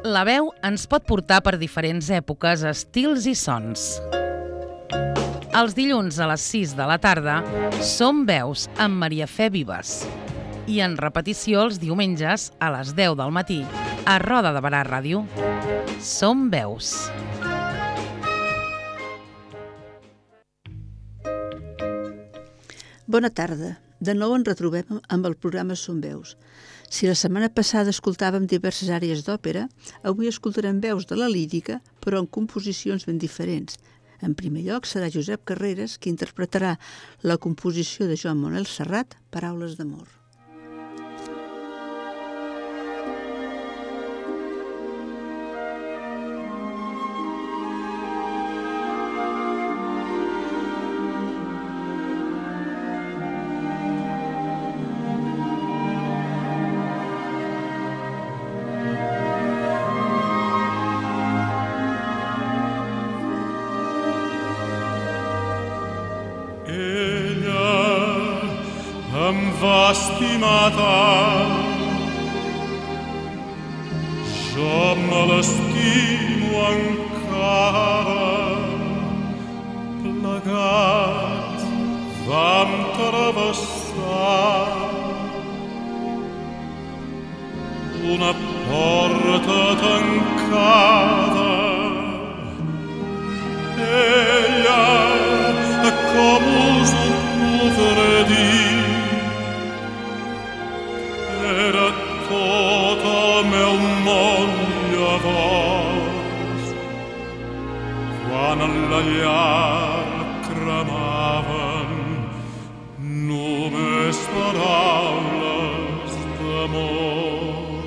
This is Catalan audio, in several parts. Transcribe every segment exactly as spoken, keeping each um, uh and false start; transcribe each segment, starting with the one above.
La veu ens pot portar per diferents èpoques, estils i sons. Els dilluns a les sis de la tarda Som Veus amb Maria Fe Vives i en repetició els diumenges a les deu del matí a Roda de Barà Ràdio. Som Veus. Bona tarda. De nou ens retrobem amb el programa Som Veus. Si la setmana passada escoltàvem diverses àrees d'òpera, avui escoltarem veus de la lírica, però en composicions ben diferents. En primer lloc serà Josep Carreras qui interpretarà la composició de Joan Manuel Serrat, Paraules d'amor. Jo me l'estimo encara, plegats vam travessar una porta tancada. Ella, com us ho podré dir, era tot el meu món llavors, quan en la llar cremaven només paraules d'amor.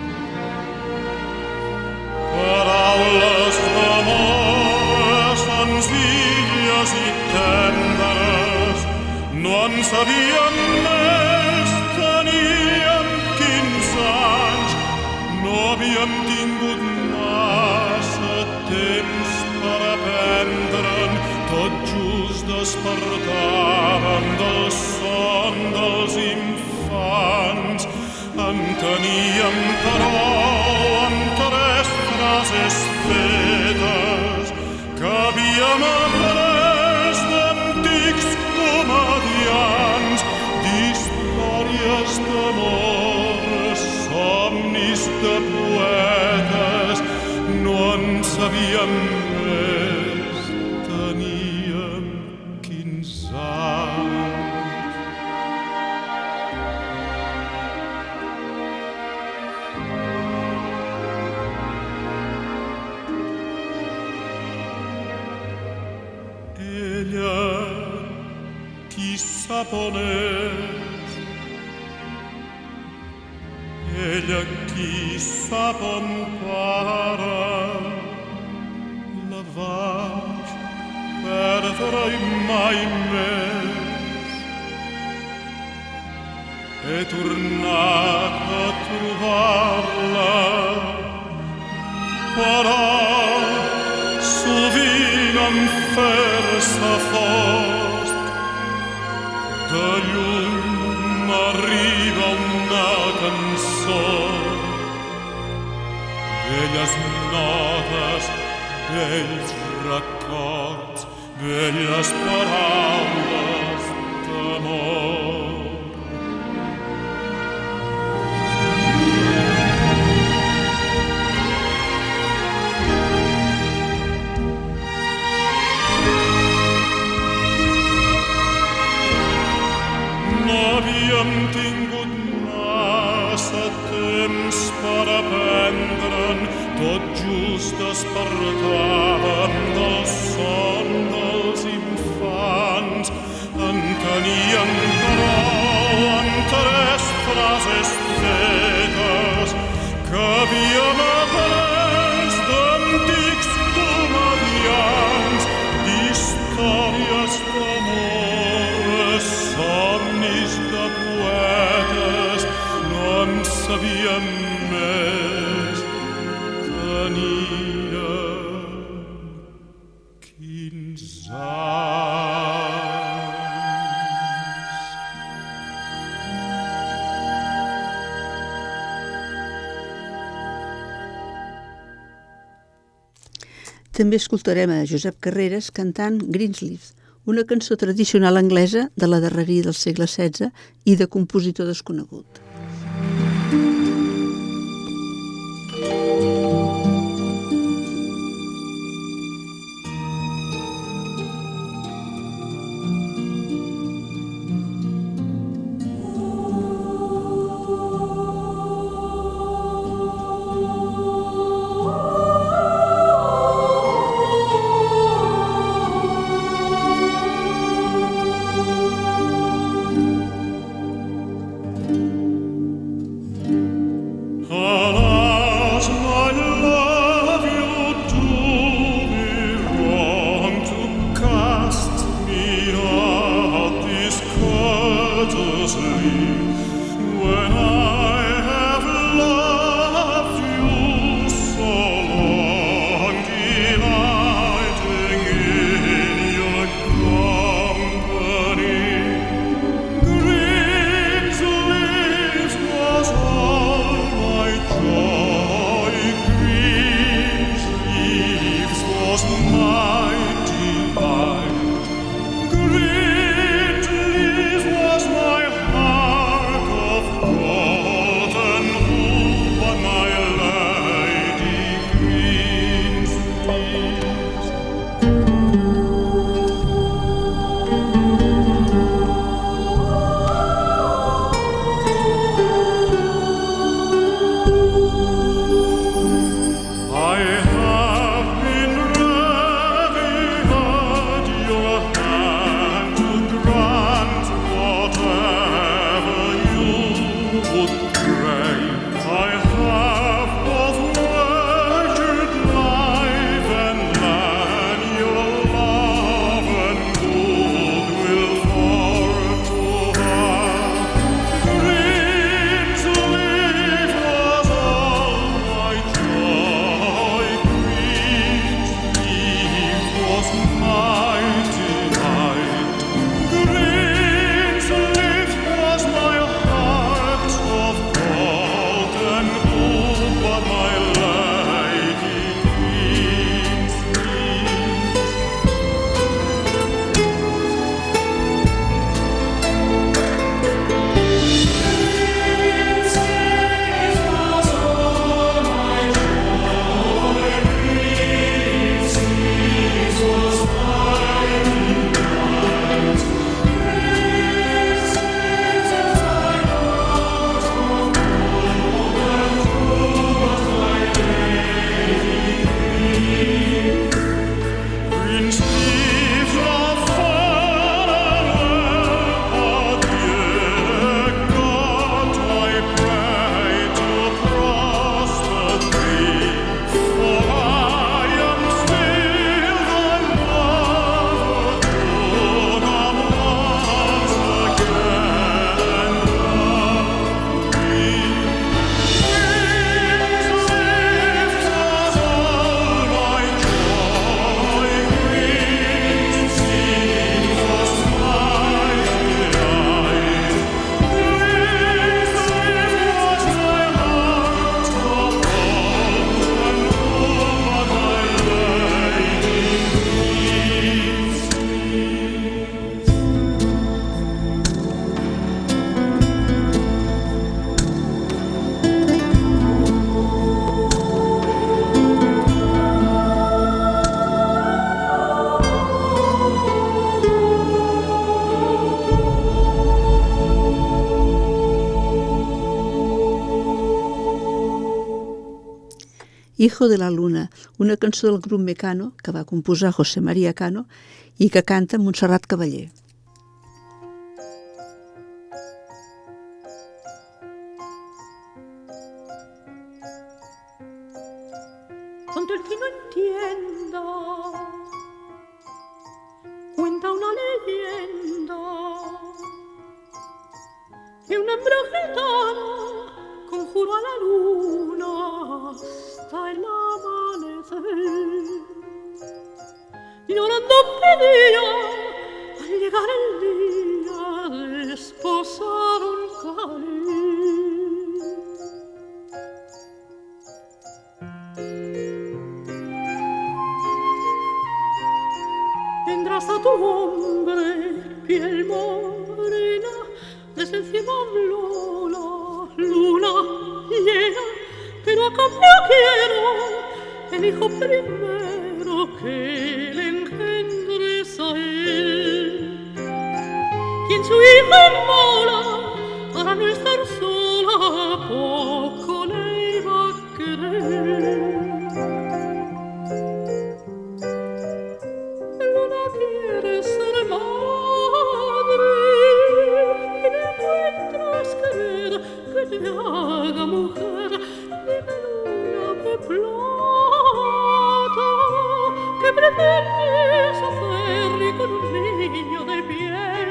Paraules d'amor senzilles i tendres, no en sabíem més, teníem quinze anys, no havíem tingut massa temps per aprendre'n, tot just despertàvem del son dels infants. En teníem, però, amb tres frases fetes que havíem après d'antics comedians, d'històries d'amor, somnis de poetes, no en sabíem més, teníem quinze anys. Ella, qui sap on és, ella qui sap on para, la vaig perdre i mai més. He tornat a trobar-la, però sovint em fer-se fosc. De lluny m'arriba una cançó, velles notes, vells records, velles paraules d'amor. No havíem tingut massa temps per aprendre'n, tot just despertàvem del son dels infants. En teníem prou amb tres frases fetes que havíem après d'antics comedians, d'històries d'amor, somnis de poetes, no en sabíem més, teníem quinze anys. També escoltarem a Josep Carreras cantant Greensleeves, una cançó tradicional anglesa de la darreria del segle setze i de compositor desconegut. Hijo de la Luna, una cançó del grup Mecano que va composar José María Cano i que canta Montserrat Cavaller. Tonto el que no entienda, cuenta una leyenda que un hembra gitana conjuró a la luna hasta el amanecer. Llorando pedía al llegar el día desposar un cariño. tu hombre, piel morena, desde el cielo habló la luna llena, pero a cambio quiero el hijo primero que le engendres a él. Quien su hijo mola para no estar sola, poco le iba a querer. Luna quiere ser madre y le encuentras querer que te haga mujer. Dime, luna de plata, ¿qué pretendes hacer con un niño de piel?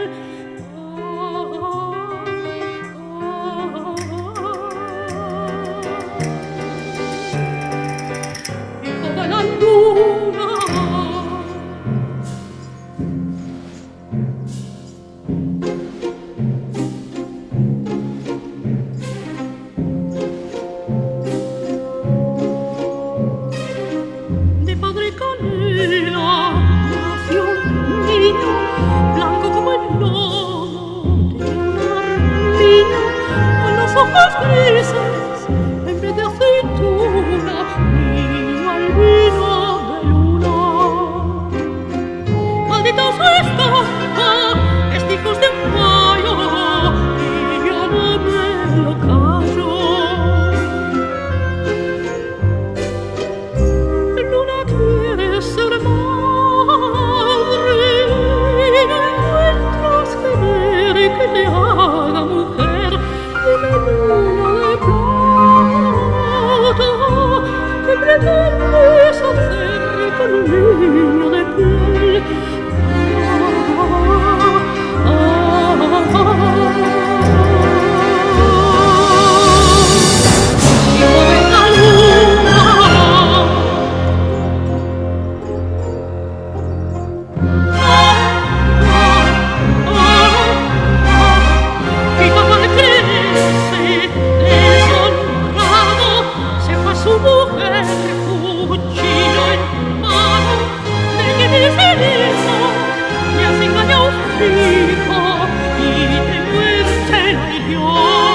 Hijo de la luna, de padre canela nació un niño blanco como el lomo de una armiña, con los ojos grises en vez de aceituna, niño albino de luna. Maldita su estampa, es hijos de un mayo, y ya no me lo callo. Luna quiere ser madre y no encuentras querer que te haga mujer. Dime, luna de plata, ¿qué pretendes hacer con un niño de piel? Ah, ah, ah, ah. Hijo de la luna, mi papá crece, deshonrado, se fue a su mujer, cuchillo en mano, de que mi ceniza me hace engañar un hijo y de muerte la hirió.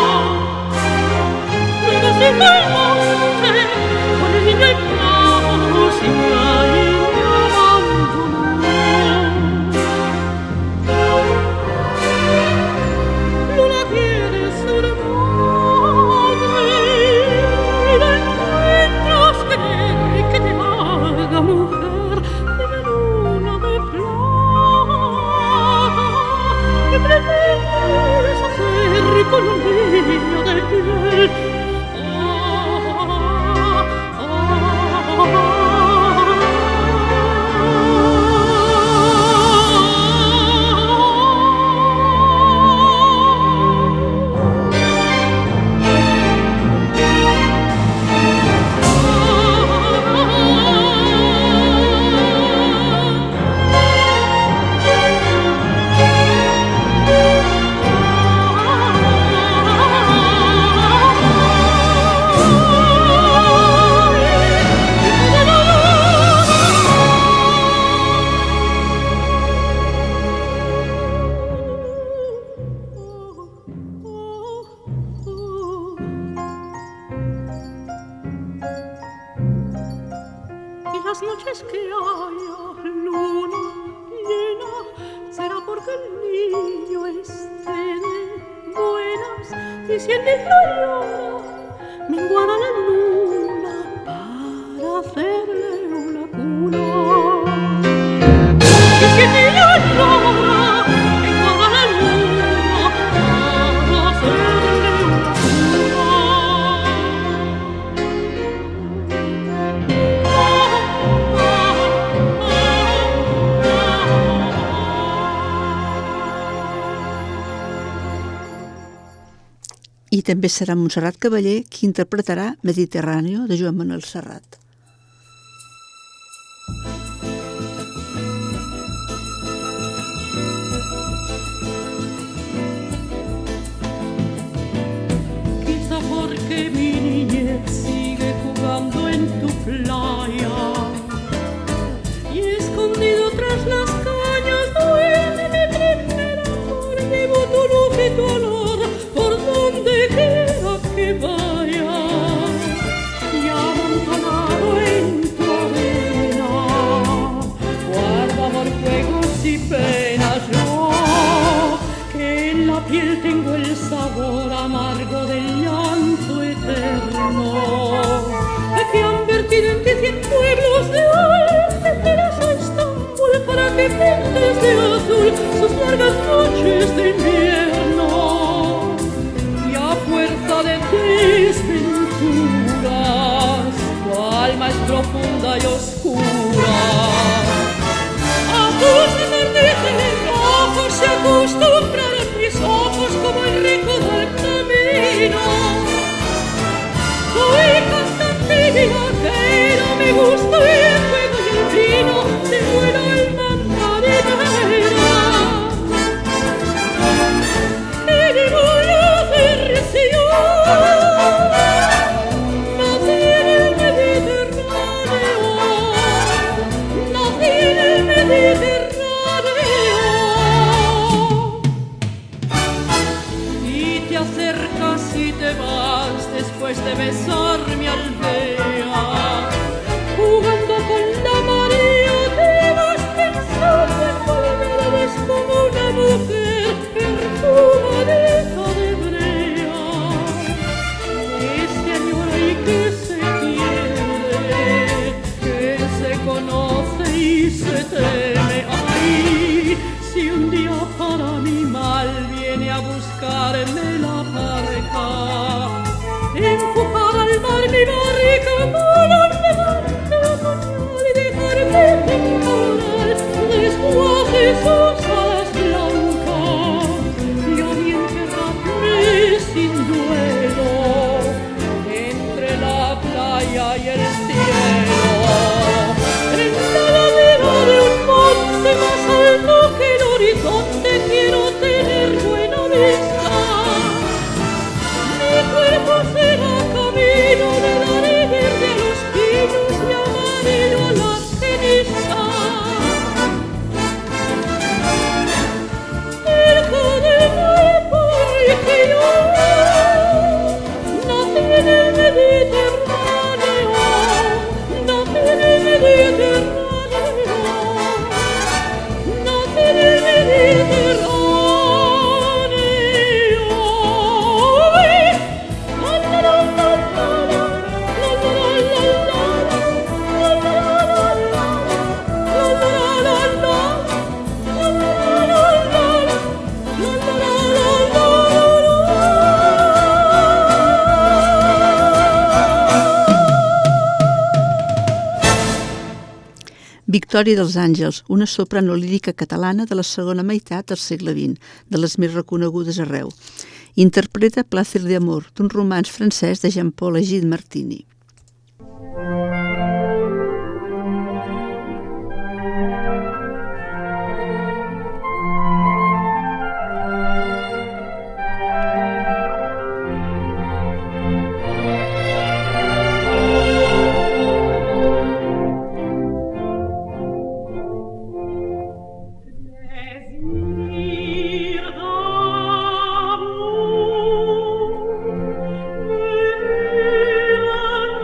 Luego se fue al monte con el niño en brazos y ahí me abandonó. Luna quiere ser madre y no encuentras querer que te haga mujer. Dime, luna de plata, ¿qué pretendes hacer con un niño de piel? Ah, ah, ah. Y las noches que haya luna llena será porque el niño esté de buenas. Y si el niño llora, menguada la luna para hacerle una cuna. Y si el niño llora, menguada la luna para hacerle una cuna. I també serà Montserrat Cavaller qui interpretarà Mediterráneo de Joan Manuel Serrat. Quizá porque mi niñez sigue jugando en tu playa y escondido tras las cañas invierno, que han vertido en ti cien pueblos de Algeciras a Estambul para que pintes de azul sus largas noches de invierno. Y a fuerza de desventuras, tu alma es profunda y oscura. A tus atardeces rojos se acostumbraron mis ojos como el rico del camino. Soy cantantina, pero me gusta el fuego y el vino, de buena alma marinera. ¿Qué le voy a hacer si yo nací en el Mediterráneo? Nací en el Mediterráneo. Y te acercas y te vas después de besar mi aldea, jugando con la marea te vas pensando en volver como una mujer perfumadita de brea, que se añora y que se quiere, que se conoce y se teme. Ay, si un día para mi mal viene a buscarme la barca, empujar al mar mi barrica, volarme darte la pañal y dejarme temporal, desguace sus alas blancas, y a mí enterrarme sin duelo entre la playa y el cielo, en la ladera de un monte más alto que el horizonte quiero tener buena vista. Mi cuerpo será camino, le daré verde a los pinos y amarillo a la ceniza. Cerca del mar porque yo nací en el Mediterráneo, nací en el Mediterráneo, nací en el Mediterráneo. Victòria dels Àngels, una soprano lírica catalana de la segona meitat del segle vint, de les més reconegudes arreu. Interpreta Placer de Amor, d'un romanç francès de Jean-Paul Egide Martini. Plaisir d'amour,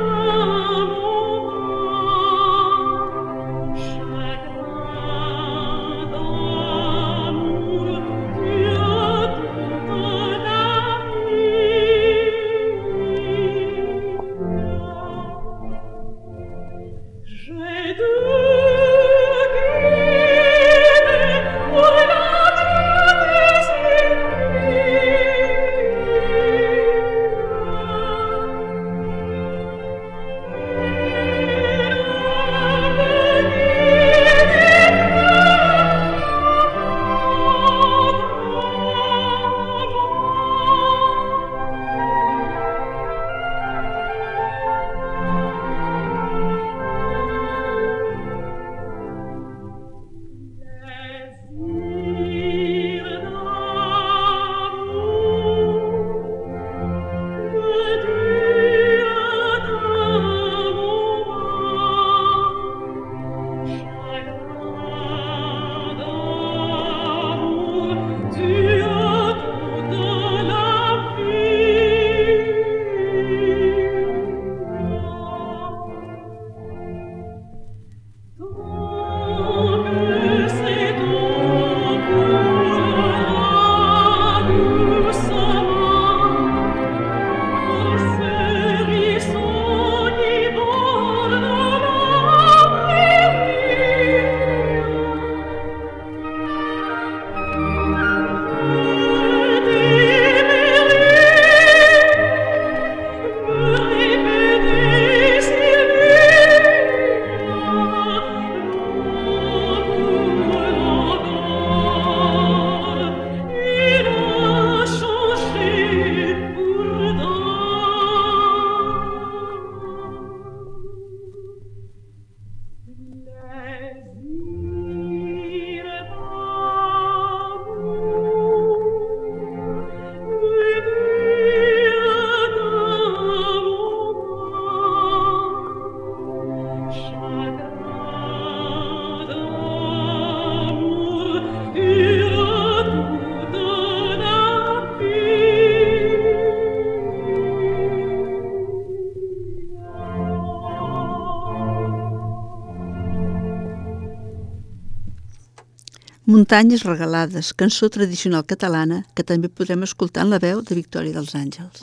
Muntanyes regalades, cançó tradicional catalana que també podrem escoltar en la veu de Victòria dels Àngels.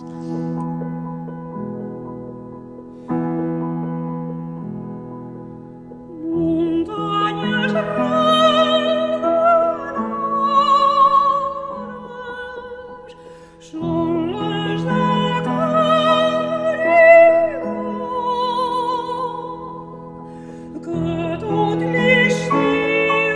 Muntanyes regalades són les del Canigó, que tot l'estiu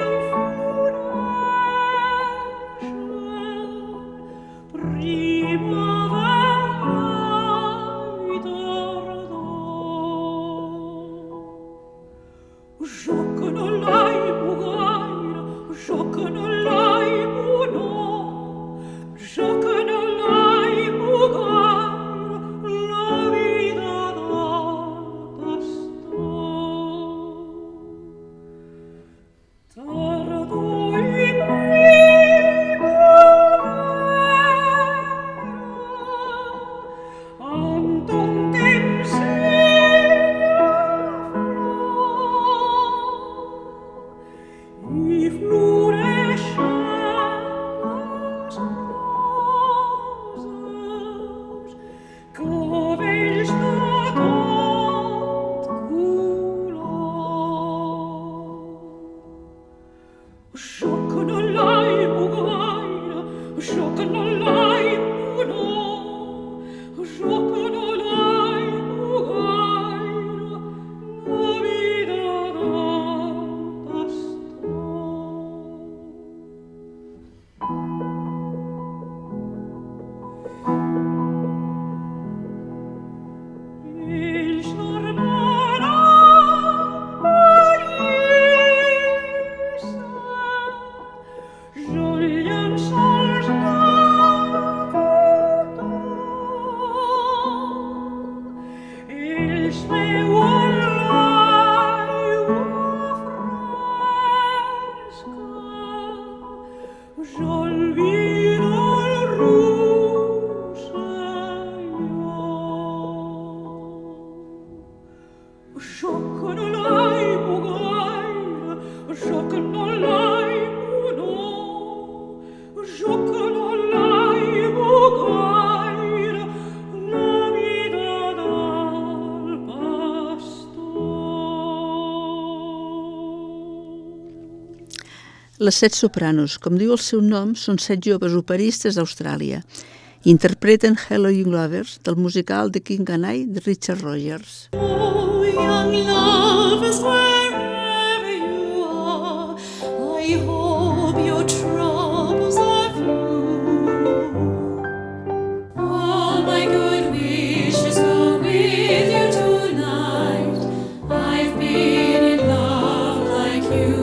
Les Set Sopranos, com diu el seu nom, són set joves operistes d'Austràlia. Interpreten Hello Young Lovers, del musical The King and I, de Richard Rogers. Oh, young lovers, wherever you are, I hope your troubles are few. All my good wishes go with you tonight. I've been in love like you.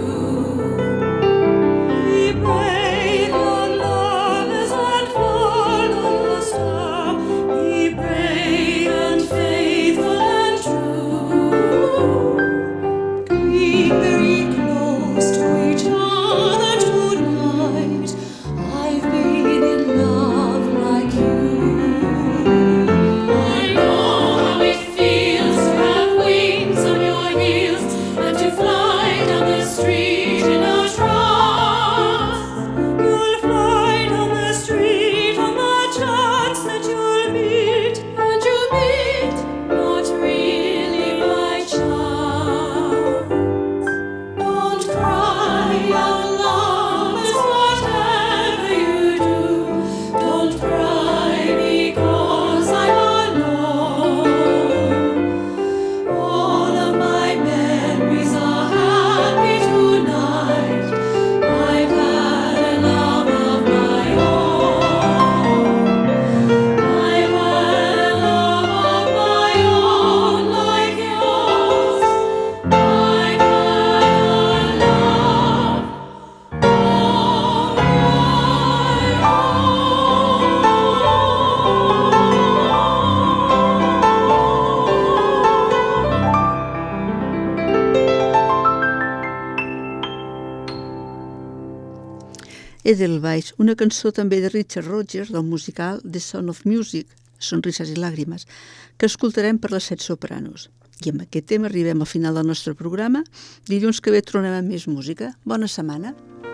Edelweiss, una cançó també de Richard Rogers del musical The Sound of Music, Sonrises i Làgrimes, que escoltarem per les Set Sopranos. I amb aquest tema arribem al final del nostre programa. Dilluns que ve tornem amb més música. Bona setmana.